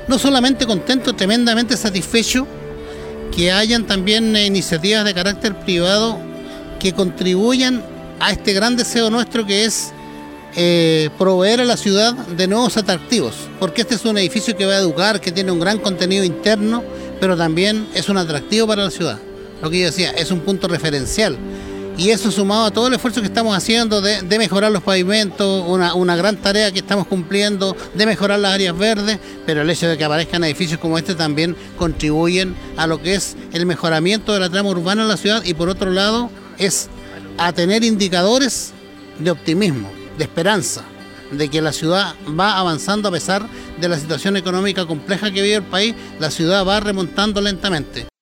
no solamente contento, tremendamente satisfecho que hayan también iniciativas de carácter privado que contribuyan a este gran deseo nuestro que es proveer a la ciudad de nuevos atractivos, porque este es un edificio que va a educar, que tiene un gran contenido interno, pero también es un atractivo para la ciudad. Lo que yo decía, es un punto referencial. Y eso sumado a todo el esfuerzo que estamos haciendo de mejorar los pavimentos, una gran tarea que estamos cumpliendo, de mejorar las áreas verdes, pero el hecho de que aparezcan edificios como este también contribuyen a lo que es el mejoramiento de la trama urbana en la ciudad, y por otro lado es a tener indicadores de optimismo, de esperanza, de que la ciudad va avanzando a pesar de la situación económica compleja que vive el país. La ciudad va remontando lentamente.